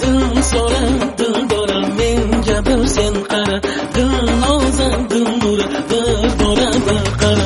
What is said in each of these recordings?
dil so'ra dildora menga bir sen qara, dil noza dil nuri bir bora bir qara.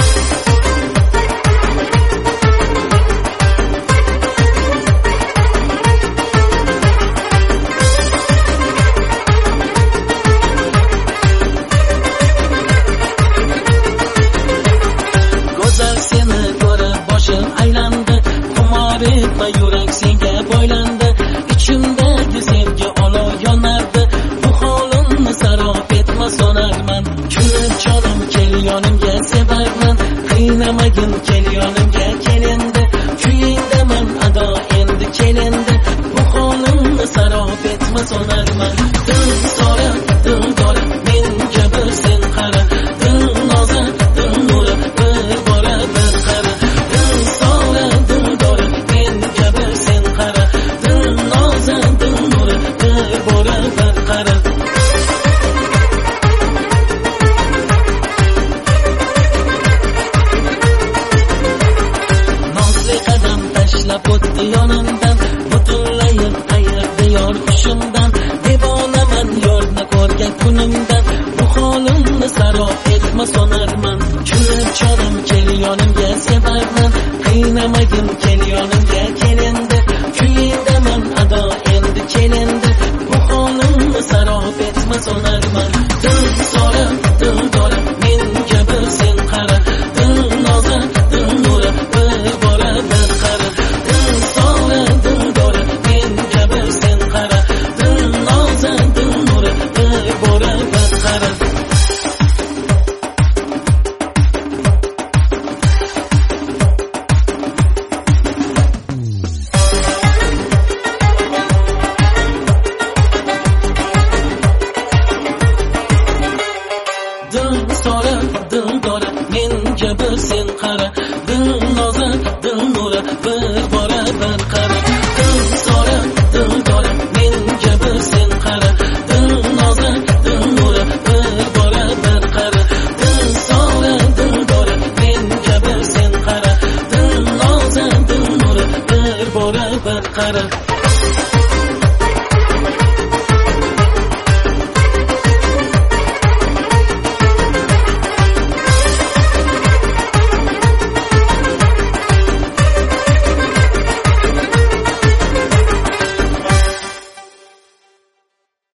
Go'zal seni ko'rib boshim aylandi, xumor etma yurak senga boylandi, ichimdagi sevgi olov yonardi, bu holimni sarob etma so'narman, kulib jonim kel yonimga sevarman, qiynamagin kel yonimga kel endi, kuyingdaman ado endi kel endi, bu holimni sarob etma so'narman. Dil so'ra dildora menga bir sen qara, dil noza dil nuri bir bora bir qara, dil so'ra dildora menga bir sen qara, dil noza dil nuri bir bora bir qara. Nozli qadam tashlab o'tdi yonimdan, butunlayib ayirdi yor hushimdan, devonaman yorni ko'rgan kunimdan, bu holimni sarob etma so'narman, kulib jonim kel yonimga sevarman, qiynamagin kel yonimga kel endi, kuyingdaman ado endi kel endi, bu holimni sarob etma so'narman. Dil so'ra dildora menga bir sen qara, dil noza dil nuri bir bora bir qara, dil so'ra dildora menga bir sen qara, dil noza dil nuri bir bora bir qara. Dil so'ra dildora menga bir sen qara, dil noza dil nuri bir bora bir qara, dil so'ra dildora menga bir sen qara, dil noza dil nuri bir bora bir qara, dil so'ra dildora menga bir sen qara, dil noza dil nuri bir bora bir qara.